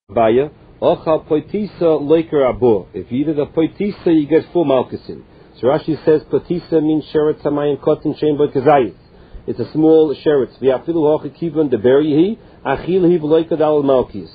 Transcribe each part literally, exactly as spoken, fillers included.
Baya, Ochal Poitisa Laker Abu. If you eat a Poitisa, you get full Malkusin. So Rashi says Poitisa means Sheretz Hamayim Kotin Shein Bo Kazayis. It's a small sheretz. V'afilu hoche kivan deberihi achil hi v'loika dal malkis.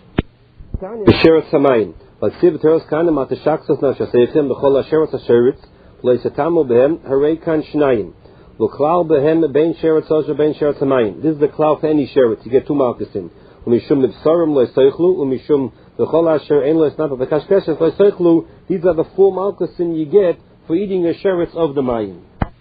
Sheretz Hamayim. Like Siv Teros Kana Matashaksos Nashasechem b'chol ha-sheretz ha-sheretz v'leisatamu behem harei kan shnayim v'klal behem bein sheretz osher bein sheretz Hamayim. This is the klal for any sheretz. You get two malkusin. Umishum mibsarim lo yisoichlu, umishum v'chol asher ein lo yisnapa v'kashkeshes lo yisoichlu. These are the four malkusin you get for eating a sheretz of the mayim.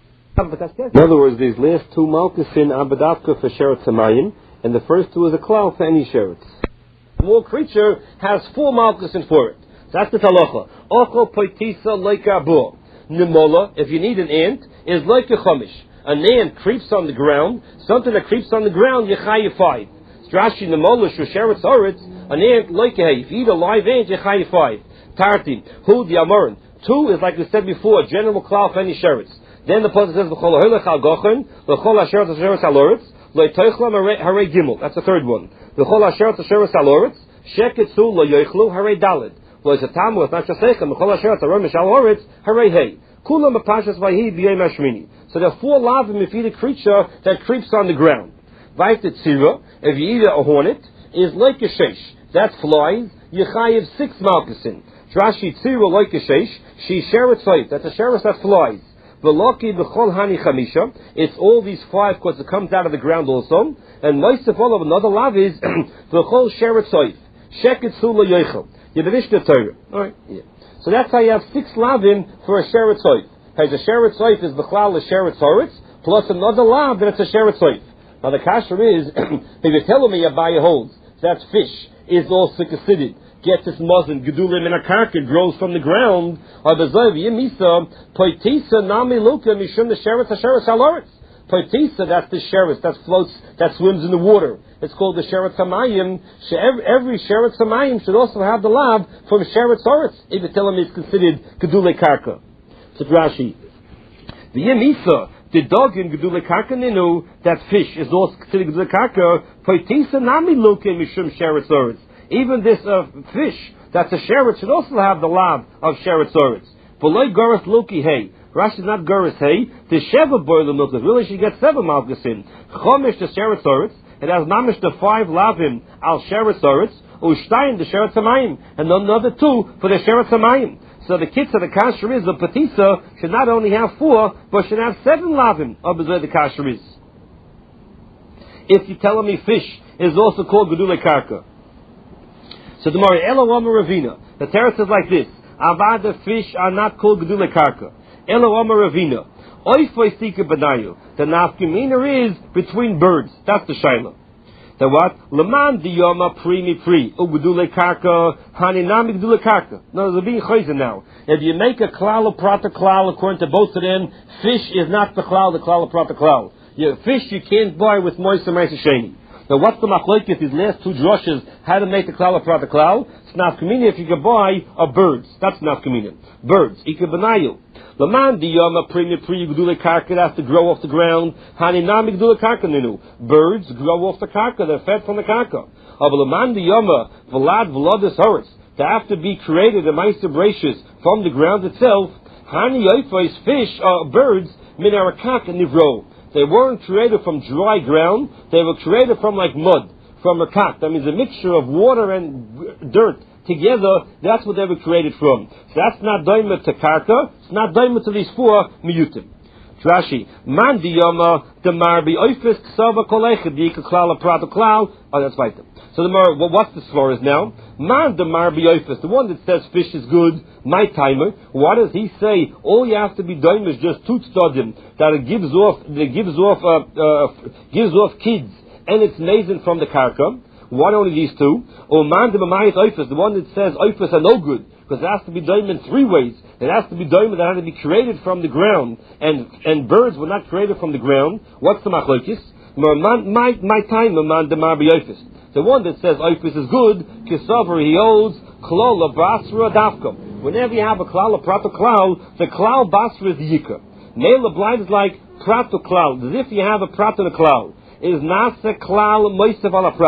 In other words, these last two malkusin are bedavka for sheretz hamayim, and the first two is a klal for any sheretz. The small creature has four malkusin for it. That's the talacha. Ochel poitisa loika abu. Nimola, if you need an ant, is loika chomish. An ant creeps on the ground. Something that creeps on the ground, yechayi five. Strashi nimola shusheretz oretz. An ant loika. If you eat a live ant, yechayi five. Tarti hu diamorin. Two is like we said before, a general klal for any sheretz. Then the pasuk says v'chol ha'holech al gochen v'chol ha'sheretz ha'sheretz ha'loretz lo yitoichlam harei gimel. That's the third one. V'chol ha'sheretz ha'sheretz ha'loretz sheketzu lo yoichlu harei daled lo yisatamu with nashasechem v'chol ha'sheretz ha'romish ha'loretz harei hey kulam apashas vayhi b'yei mashmini. So there are four lavim if you eat a creature that creeps on the ground. Vayit tzira, if you eat a hornet, is like a sheish. That's flies. Yechayiv six malkusin. Rashi tzira like a sheish. She sheretz five. That's a sheretz that flies. V'loki b'chol hani chamisha. It's all these five because it comes out of the ground also. And moisef all of another lav is v'chol sheretz soif. Sheketzu lo yoichel. Yevinish Torah. All right. Yeah. So that's how you have six lavim for a sheretz soif. As a sheretz soif is b'chlal a sheretz soretz plus another lav that it's a sheretz soif. Now the kasher is if you're telling me Abaya holds that fish is also considered. Get this muzzin, gedulim in a karka grows from the ground. Or bezoiv yemisa poitisa nami luka mishum the sheretz hasheretz haloretz. Poitisa, that's the sheretz that floats, that swims in the water. It's called the sheretz hamayim. Every sheretz hamayim should also have the lav from sheretz oretz. If you tell him it's considered gedule karka. So Rashi, the yemisa the dog in gedule karka ninu that fish is also considered gedule karka. Poitisa nami luka mishum sheretz oretz. Even this uh, fish, that's a sheretz, should also have the lav of sheretz oretz. V'loi goris loki hey. Rashi is not goris hey. The sheva boiler milk really should get seven malkusin. Chomish the sheretz oretz. It has mamish the five lavim al sheretz oretz. Ushtayin the sheretz hamayim. And another two for the sheretz hamayim. So the kitzah, the kasher is, the patisa, should not only have four, but should have seven lavim of the kasher is. If you tell me fish is also called gedule karka. So the Mari Elawama Ravina. The Torah says like this: Avad the fish are not called gedule karka. Elawama Ravina. Oifoi sika b'nayu. The nafkamina is between birds. That's the shaila. The what? Leman diyoma primi pri ugedule karka haninami gedule karka. No, they're being chayzen now. If you make a klal of prata klal according to both of them, fish is not the klal, the klal of prata klal. Yeah, fish you can't buy with moist and sheni. Now, what's the machlokes? These last two drushes, how to make the klal of prata klal? It's nafkamina if you can buy a birds. That's nafkamina. Birds. Ika benayu. Laman diyama primi pri gedule karka has to grow off the ground. Haninami gedule karka ninu. Birds grow off the karka. They're fed from the karka. But laman diyama vlad vladis horitz. They have to be created in meister bracious from the ground itself. Hani yoifos fish or birds min arakak nivro. They weren't created from dry ground. They were created from like mud, from a kak. That means a mixture of water and dirt together. That's what they were created from. So that's not daima to karka. It's not daima to these four miyutim. Rashi, man diyama demar bi oifis ksava kolechet yika klal aprata klal. Oh, that's right. So the more, well, what's the svara is now? Man demar bi oifis, the one that says fish is good. My timer. What does he say? All you have to be doing is just two tzodim that it gives off, that it gives off, uh, uh, gives off kids, and it's mazin from the karka. One only these two. Or man de mamayit oifis, the one that says oifis are no good, because it has to be done in three ways. It has to be done that had to be created from the ground, and and birds were not created from the ground. What's the machlokes? My my time man de mar oifis. The one that says oifis is good, kisaver he holds klol basra dafka. Whenever you have a klal, a prato klal, the klal basra is yika. Nela blind is like prato klal, as if you have a prato klal. It is nasa klal moisev ala prat.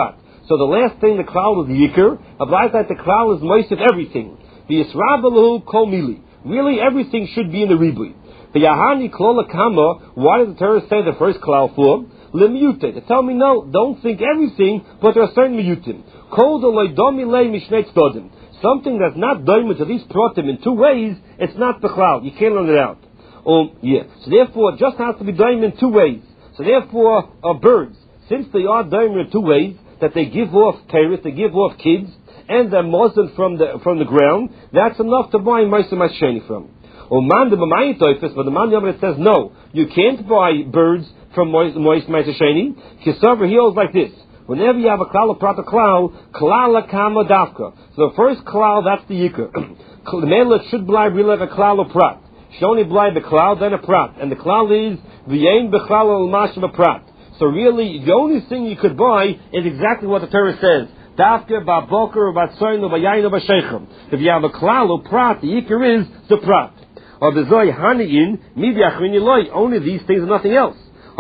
So the last thing, the klal is the yikr. Applies that the klal is moist of everything. The yisrabelahu kol mili. Really, everything should be in the ribui. The yahani klola kama. Why does the Torah say the first klal for? Lemute. They tell me no, don't think everything, but there are certain miyutim. Kol delay domile mishnei tzodim. Something that's not doimah to these protim in two ways, it's not b'chlal. You can't learn it out. Um, yeah. So therefore, it just has to be doimah in two ways. So therefore, uh, birds, since they are doimah in two ways, that they give off teres, they give off kids, and they're mozen from the from the ground, that's enough to buy Meiser Masheni from. Or man the Mamayin Toifis, but the man Yom says no, you can't buy birds from Meiser Masheni. Kisaver, he holds like this. Whenever you have a klal of prata klal, klal kama davka. So the first klal, that's the yikr. The male should blind really like a klal of prat. Should only blind the klal, then a prat. And the klal is v'yein b'chlal al mashim a prat. So really, the only thing you could buy is exactly what the Torah says. Davka, ba'boker, or ba'tzoyin, or ba'yayin, or ba'shechem. If you have a klal of prat, the yikr is the prat. Or b'zoi haniyin, midi achrin yiloi. Only these things and nothing else. The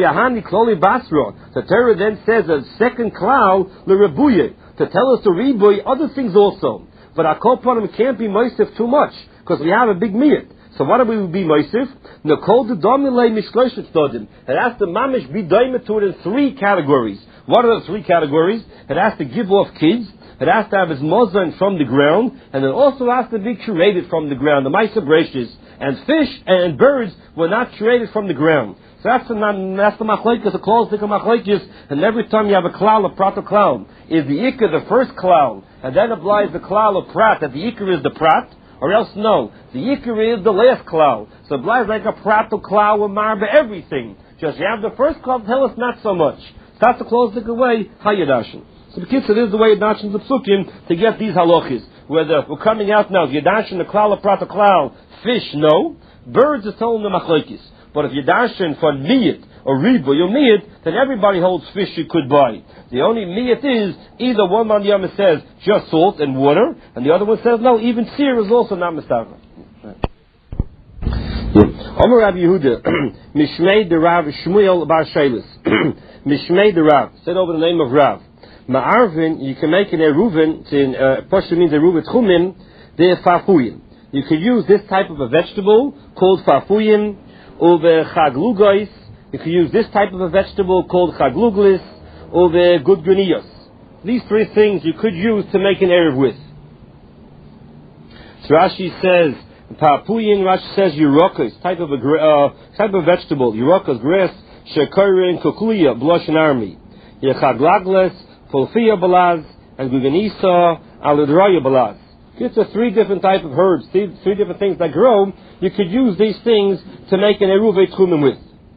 Torah then says a second klal l'rebuye to tell us to rebuy other things also. But our kolponim can't be moisif too much because we have a big miyat. So what do we be moisif? Nekol the domile mishloishet dodim. It has to mamish be doimet to it in three categories. What are the three categories? It has to give off kids. It has to have its mozan from the ground, and it also has to be curated from the ground. The ma'aser brachis and fish and birds were not curated from the ground. So that's the that's the machlekes, the close the machlekes, and every time you have a klal of prat or klal, is the ikar the first klal, and then applies the klal of prat, that the ikar is the prat, or else no, the ikar is the last klal. So it applies like a prat or klal or marba everything. Just you have the first klal, tell us not so much. So that's the close the way, hayadashin. So the kids, it is the way Yadashin the psukim to get these halachis. Whether we're coming out now, Yadashin the klal of prat or klal, fish no, birds is telling the machlekes. But if you're darshan for miyat or riba, you'll miyat, then everybody holds fish you could buy. The only miyat is either one man yama says just salt and water, and the other one says no, even sear is also not mistava. Omer Rabbi Yehuda, Mishmei de Rav Shmuel Bar Sheilis, Mishmei de Rav, said over the name of Rav. Ma'arvin, you can make an eruvin, in uh, Pashto means eruvin tchumin, de farfuyim. You could use this type of a vegetable called farfuyim. Over chaglugos, you can use this type of a vegetable called chagluglis, over gudgunios. These three things you could use to make an erev with. So Rashi says, papuyin, Rashi says yurokos, type of a uh, type of vegetable, yurokos, grass, shekarin, kukulia, blush and army. Yechaglagles, fulfia balaz, and guganisa, aludraya balaz. It's a three different type of herbs, three, three different things that grow. You could use these things to make an eruv tchumim with.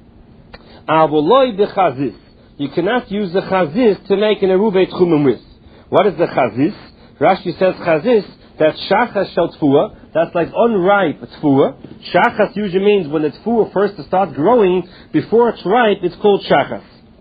Avoloi bechazis. You cannot use the chazis to make an eruv tchumim with. What is the chazis? Rashi says chazis, that's shachas shel tfua, that's like unripe tfua. Shachas usually means when the tfua first starts growing, before it's ripe, it's called shachas.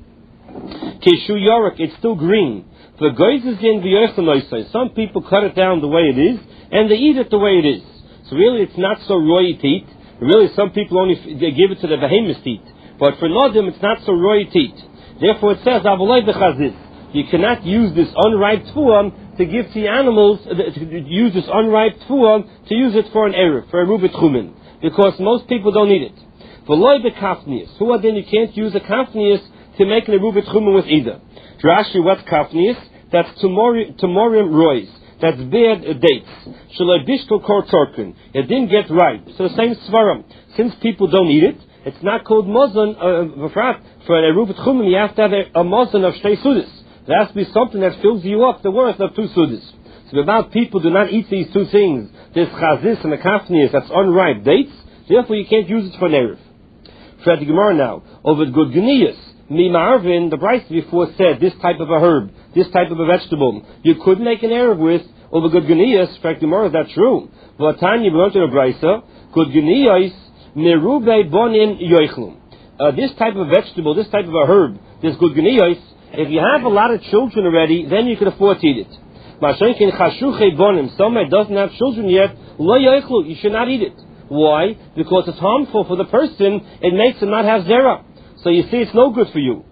Keshu yorek, it's still green. The goyzes in the some people cut it down the way it is, and they eat it the way it is. So really, it's not so roy to eat. Really, some people only f- they give it to the behemoths to eat. But for Nodim, it's not so roy to eat. Therefore, it says, Avoloi b'chazis. You cannot use this unripe tfuam to give to the animals, uh, to use this unripe tfuam to use it for an erev, for a rubit chumin. Because most people don't eat it. V'loi b'kafnius. Who then you can't use a kafnius to make a rubit chumin with either. Rashi, what's kafnius? That's tomorium rois. That's bad uh, dates. Shalai bishkol kor torkin. It didn't get ripe. So the same svaram. Since people don't eat it, it's not called mozon. Uh, for an eruv tchumen, you have to have a, a mozon of shtei sudis. There has to be something that fills you up the worth of two sudis. So about people do not eat these two things, this chazis and the kafnius, that's unripe dates. Therefore, you can't use it for an eruv. For the Gemara now, over good genius. Mi Ma'arvin, the Bryce before said this type of a herb, this type of a vegetable, you could make an erev with, over good genius. In fact, Gemara, is that true? But Tanya, we learned in the Bryce, good genius, merube bonin yoichlum. This type of vegetable, this type of a herb, this good genius, if you have a lot of children already, then you can afford to eat it. Mashenkin chashuche bonim, somebody doesn't have children yet, lo yoichlu, you should not eat it. Why? Because it's harmful for the person, it makes him not have zera. So you see, it's no good for you.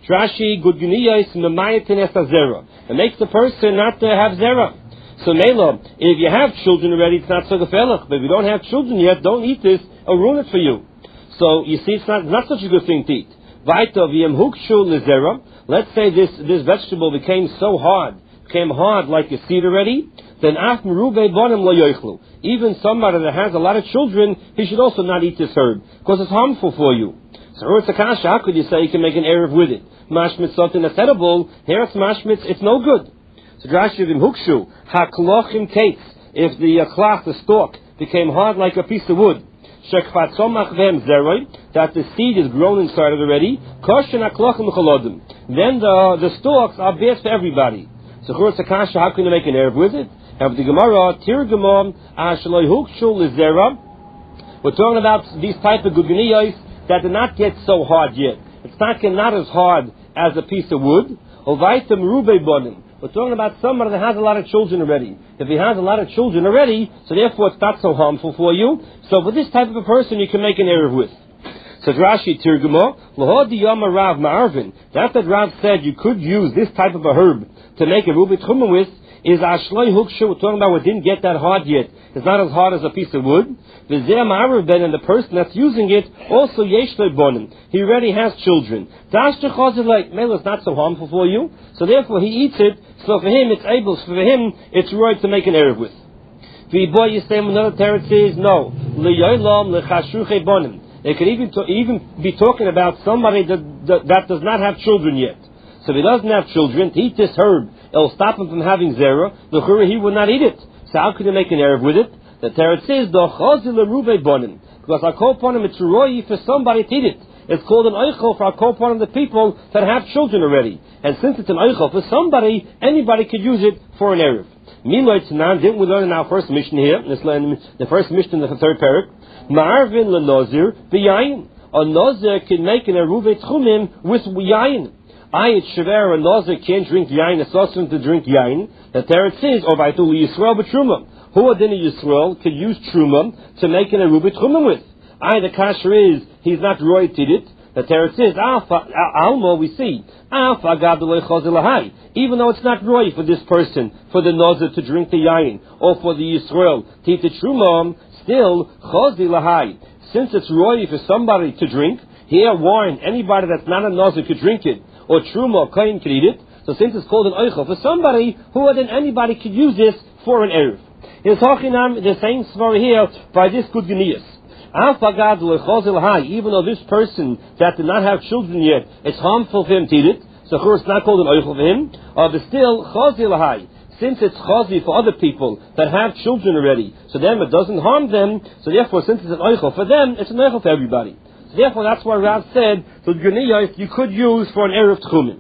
Rashi gudguniyos memayatin es zera. It makes the person not to have zera. So Mela, if you have children already, it's not so gefelach. But if you don't have children yet, don't eat this. I'll ruin it for you. So you see, it's not not such a good thing to eat. Vaita v'yem hukshu lezera. Let's say this this vegetable became so hard, became hard like a seed already. Then af merube bonim lo yochlu. Even somebody that has a lot of children, he should also not eat this herb because it's harmful for you. So Urtz Akasha, how could you say you can make an erev with it? Mashmitz something that's edible. Here it's mashmitz, it's no good. So Rashi v'im hukshu haklochim kates. If the uh, cloth, the stalk, became hard like a piece of wood, shekfat somach v'hem zeroi, that the seed is grown inside it already, koshen haklochim cholodim. Then the the stalks are best for everybody. So Urtz Akasha, how can you make an erev with it? Have the Gemara, Tirgamon, Ashloi Hukshul Lizera. We're talking about these type of guguniyos that do not get so hard yet. It's not not as hard as a piece of wood. Ovaitam Rube Bonim. We're talking about somebody that has a lot of children already. If he has a lot of children already, so therefore it's not so harmful for you. So with this type of a person, you can make an erev with. So Rashi Tirgamo, Lahodi Yama Rav Ma'arvin. That that Rav said you could use this type of a herb to make a Rubi Tchumen with, is Ashloi Hukshu. We're talking about what didn't get that hard yet. It's not as hard as a piece of wood. V'zeh Ma'arav Ben, and the person that's using it, also Yeshloi Bonim. He already has children. Dash Chazilai, Mela is not so harmful for you, so therefore he eats it, so for him it's able, so for him it's right to make an erev with. V'boy Yistem, another teretz says, no. L'yoylam l'chashuche bonim. It could even, to, even be talking about somebody that, that, that does not have children yet. So if he doesn't have children, to eat this herb, it'll stop him from having zera. The chura, he would not eat it. So how could he make an erev with it? The teretz says, "Dochazil l'rubei bonim," because our koponim, it's royi for somebody to eat it. It's called an oichel for our koponim, the people that have children already. And since it's an oichel for somebody, anybody could use it for an erev. Miloy Tzanan, didn't we learn in our first mission here? The first mission in the third parak. Ma'arvin l'nozir b'yayin. A nozir can make an eruvei tchumim with yayin. I, it's shaver, a nozir can't drink yayin, it's also to drink yayin. The teretz says, or vaytul Yisrael b'truma. Who adin Yisrael could use truma to make an eruvei tchumim with? I, the kasher is, he's not royed to it. The teretz says, alpha, alma, we see, alpha gadoloi chazilahai. Even though it's not roy for this person, for the nozir to drink the yayin, or for the Yisrael to eat the truma, still chazilahai. Since it's roy for somebody to drink, here wine, anybody that's not a nozir could drink it, or truma or kain could eat it. So since it's called an oichel for somebody, who other than anybody could use this for an erev. In Tachinam, the same story here by this good genius. Even though this person that did not have children yet, it's harmful for him to eat it, so it's not called an oichel for him, uh, but still chazil. Since it's chazi for other people that have children already, so then it doesn't harm them, so therefore since it's an oichel for them, it's an oichel for everybody. So therefore that's why Rav said that Guniyos you could use for an erev tchumen.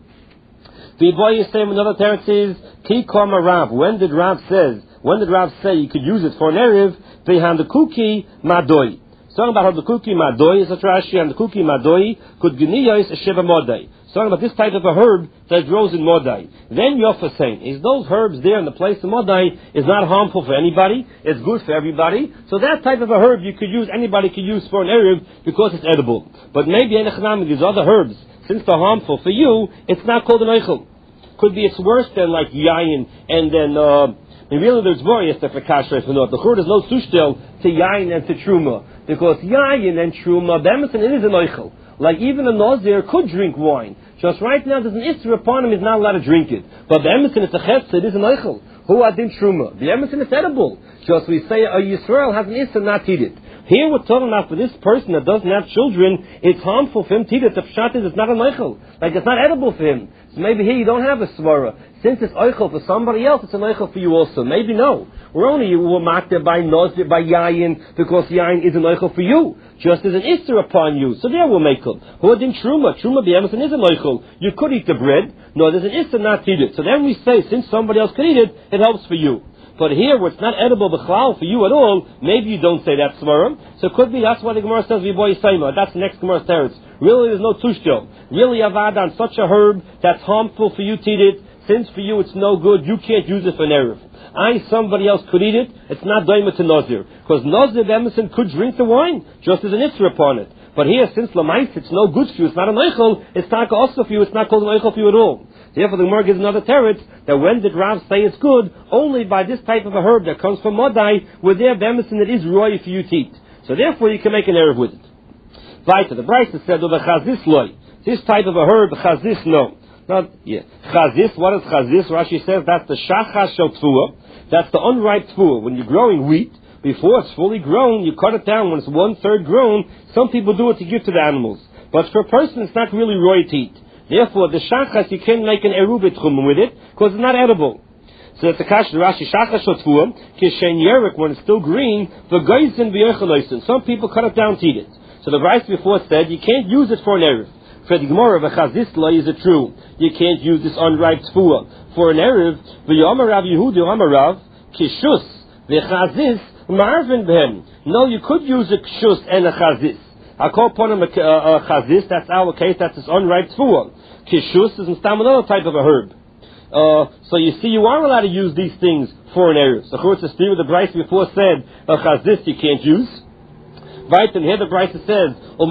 The boy is saying another teretz is Ki Kama Rav. When did Rav says? When did Rav say you could use it for an erev? Behind the kuki madoi. Talking about how the kuki madoi is a Rashi and the kuki madoi could Guniyos a sheva modai. Talking about this type of a herb that grows in Modai. Then Yofa saying, is those herbs there in the place of Modai is not harmful for anybody, it's good for everybody. So that type of a herb you could use, anybody could use for an erev because it's edible. But maybe in these other herbs, since they're harmful for you, it's not called an eichel. Could be it's worse than like yayin and then uh and really there's more yes for kashrei for not. The chur is no sushtel to yayin and to truma. Because yayin and truma, bemis and it is an eichel. Like even a Nazir could drink wine. Just right now there's an Isra upon him, he's not allowed to drink it. But the Emerson is a Chetz, it is an Eichel. Who adin Truma? The Emerson is edible. Just we say a Yisrael has an Isra not eat it. Here we're talking about for this person that doesn't have children, it's harmful for him to eat it. The Pshat is it's not an Eichel. Like it's not edible for him. So maybe here you don't have a Svara. Since it's Eichel for somebody else, it's an Eichel for you also. Maybe no. We're only we're marked by Nazir, by Yayin, because Yayin is an Eichel for you. Just as an Isser upon you. So there we'll make them. Who didn't Truma? Truma b'Emerson is an Eichel. You could eat the bread. No, there's an Isser not to eat it. So then we say, since somebody else could eat it, it helps for you. But here, where it's not edible b'chlal for you at all, maybe you don't say that svarim. So it could be, that's why the Gemara says, V'boy Yisayma. That's the next Gemara's teretz. Really, there's no tushto. Really, avad on such a herb that's harmful for you to eat it. Since for you it's no good, you can't use it for an erev. I, somebody else could eat it, it's not daima to Nazir. Because Nazir Emerson could drink the wine, just as an Isra upon it. But here, since Lamais, it's no good for you, it's not an Eichel, it's not also for you, it's not called an Eichel for you at all. Therefore, the Gemara gives another teretz that when did Rav say it's good? Only by this type of a herb that comes from Modai, where there Bemison it is roy for you to eat. So therefore, you can make an Erev with it. Weiter, the Brisa said, "Over chazis loy." This type of a herb, chazis no. Not yeah. Chazis. What is chazis? Rashi says that's the shachas shel tfuah. That's the unripe tfuah. When you're growing wheat, before it's fully grown, you cut it down. When it's one third grown, some people do it to give to the animals. But for a person, it's not really roy to eat. Therefore, the shachas you can't make an erubit chum with it because it's not edible. So that's the kash the Rashi shachas shel tfuah kishen yerik when it's still green. The geisen v'yochaloisen. Some people cut it down to eat it. So the Brisa before said you can't use it for an erev. For the Gemara, v'chazis lo is it true? You can't use this unripe tfuah for an erev. V'yomer Rav Yehuda Yomer Rav kishus v'chazis marvin b'hem. No, you could use a kishus and a chazis. I call upon him a, a, a chazis. That's our case. That's this unripe tfuah. Kishus is another type of a herb. Uh, so you see, you are allowed to use these things for an erev. So, of course, the Steve the Brisa before said a chazis you can't use. Right, and here the Brisa says,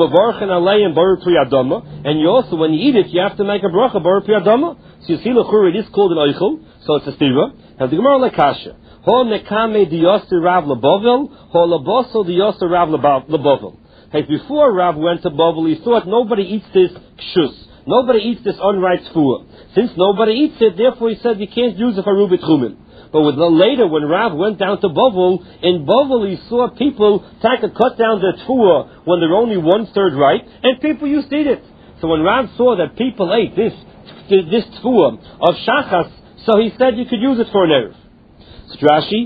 and you also, when you eat it, you have to make a bracha, bar pri adama. So you see, l'chur, it is called an oichel, so it's a stira. And the Gemara lekasha, ho nekame diyoster Rav leBovel, ho laboso diyoster Rav leBovel. Hey, before Rav went to Bovel, he thought nobody eats this kshus, nobody eats this unripe tfuah. Since nobody eats it, therefore he said you can't use it for rubit chumin. But with the, later, when Rav went down to Bovel, in Bovel he saw people take a cut down their tfuah when they're only one third ripe, and people used to eat it. So when Rav saw that people ate this this tfuah of shachas, so he said you could use it for an erev. So Rashi,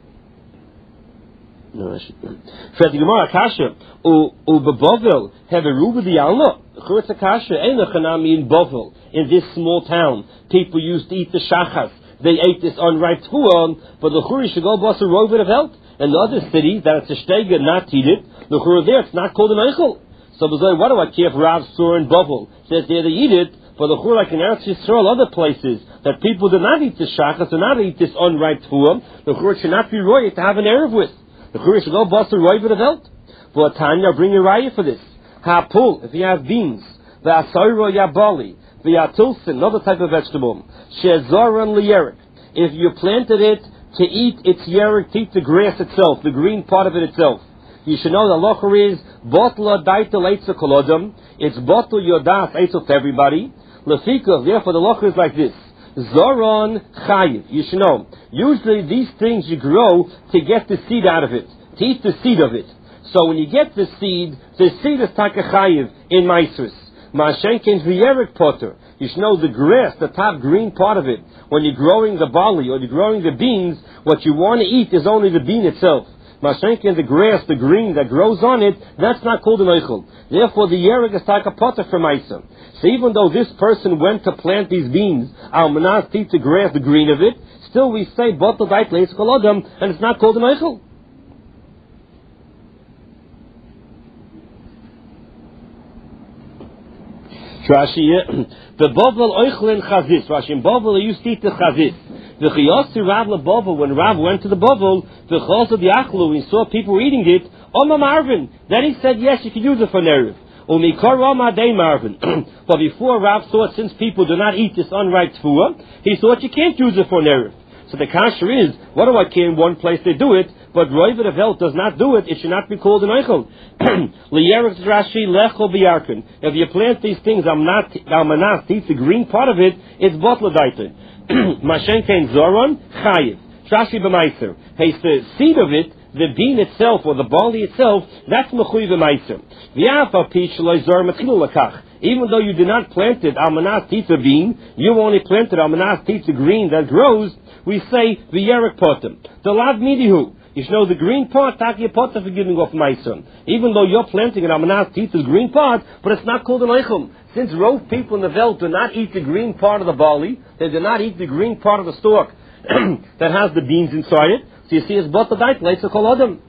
no Rashi. For the Gemara Kasha, u u beBovel have a ruba di alma. Churtz Kasha ein lechanami in Bovel, in this small town, people used to eat the shachas. They ate this unripe tfuah, but the churi should go bust a road of health. And the other cities that it's a shtega not to eat it, the churi there it's not called an eichel. So what do I care if Rav saw in Bovel says there they eat it, but the churi like in Eretz Yisrael, other places that people do not eat this shachas, do not eat this unripe tfuah, the churi should not be royal to have an erev with. The churi should go bust a road of health. For Tanya, bring a raya for this. Hapul, if you have beans, the asayro yabali. The atilsin, another type of vegetable. Shezoran liyerik. If you planted it to eat its yerik, to eat the grass itself, the green part of it itself. You should know the locher is botla daitel eitzel kolodam. It's botl yodas eitzel to everybody. Lefika, therefore the locher is like this. Zoran chayiv. You should know. Usually these things you grow to get the seed out of it, to eat the seed of it. So when you get the seed, the seed is taka chayiv in maisrus. Ma'ashenkin v'yerik potter. You should know the grass, the top green part of it. When you're growing the barley or you're growing the beans, what you want to eat is only the bean itself. Ma'ashenkin, the grass, the green that grows on it, that's not called an eichel. Therefore, the yerik is like a potter for Maisa. So even though this person went to plant these beans, al manas eat the grass, the green of it, still we say bottle dait leis kolodam, and it's not called an eichel. Rashi, the Bovel oichlin chazis. Rashi, in Bovel they used to eat the chazis. The chiyos to Rav leBovel, when Rav went to the Bovel, the chos of the achlu, he saw people eating it, Oma Marvin. Then he said, yes, you can use it for nerev. Umikor Oma Day Marvin. But before Rav thought, since people do not eat this unripe tfuah, he thought you can't use it for nerev. So the kasher is, what do I care in one place they do it, but Roivet of Health does not do it, it should not be called an eichel. Liyerik Rashi lecho biyarkin. If you plant these things, I'm not, almanas, to eat the green part of it, it's botladaitin. Mashenkein zoron, chayiv. Rashi b'maiser. Hey, the seed of it, the bean itself, or the barley itself, that's mechuy b'maiser. V'yafa pish loizor matchilu lakach. Even though you did not plant it, almanas, to eat the bean, you only planted almanas, to eat the green that grows, we say v'yerik potem. The lav midihu. You should know the green part, taki a pot for giving off my son. Even though you're planting an almanas to eat the green part, but it's not called an eichel. Since rove people in the Welt do not eat the green part of the barley, they do not eat the green part of the stalk that has the beans inside it. So you see, it's bot the dite, let's call them.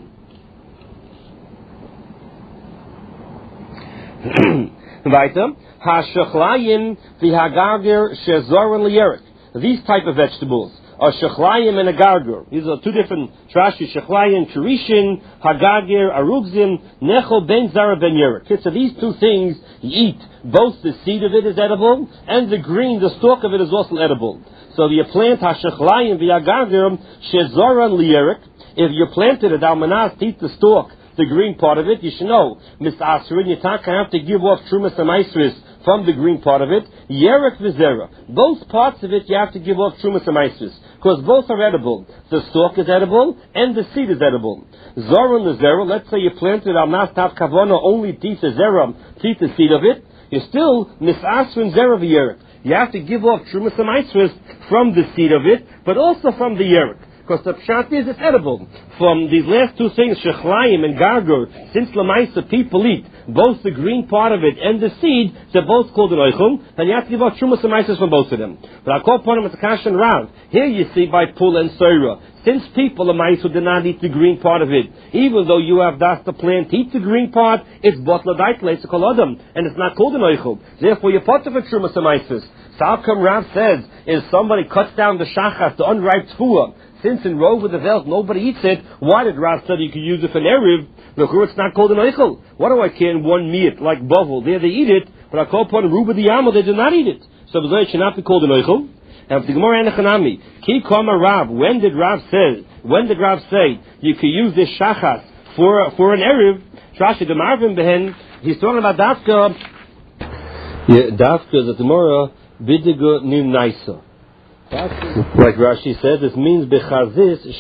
Weiter, hashachlayim v'hagager shezoran liyerik. These type of vegetables. a shechlayim and a gargur. These are two different trashi, shechlayim, kirishin, hagagir, arugzim, nechol ben zara ben yerek. So these two things you eat. Both the seed of it is edible, and the green, the stalk of it is also edible. So you plant ha-shechlayim v'yagagir, shezoran liyerek. If you planted it, almanas, to eat the stalk, the green part of it, you should know, Mister Asrin, you have to give off trumas and maestris from the green part of it, yerek v'zera. Both parts of it you have to give off trumas and maestris, because both are edible. The stalk is edible, and the seed is edible. Zoran l'zera, let's say you planted almas tav kavana, only teeth the zera, teeth the seed of it, you still misasrin zera v'yerek. You have to give off trumas and maestris from the seed of it, but also from the yerek. Because the pshat is it's edible. From these last two things, shechlayim and gargur, since lamaisa people eat both the green part of it and the seed, they're both called an oichum, then you have to give out shumas and maisas from both of them. But I call upon them as a kash and rav. Here you see by pul and soira. Since people lamaisa did not eat the green part of it, even though you have das the plant to eat the green part, it's botladaitle, it's a kolodam, and it's not called an oichum. Therefore you put of a shumas and maisas. So how come Rav says, is somebody cuts down the shachas, the unripe tfuah, since in Rove with the Velt nobody eats it, why did Rav say you could use it for an Erev? Look, it's not called an Eichel. What do I care in one meat, like Bovel? There they eat it, but I call upon Ruba the Yama, they do not eat it. So it should not be called an Eichel. And for the Gemara and the Chanami, Ki Kama Rav, when did Rav say, when did Rav say you could use this Shachas for, for an Erev? Trashi the Marvin Behen, he's talking about Dafka. Yeah, Dafka, the Gemara, Bidigo Nim Naisa. Like Rashi says, this means Bechazis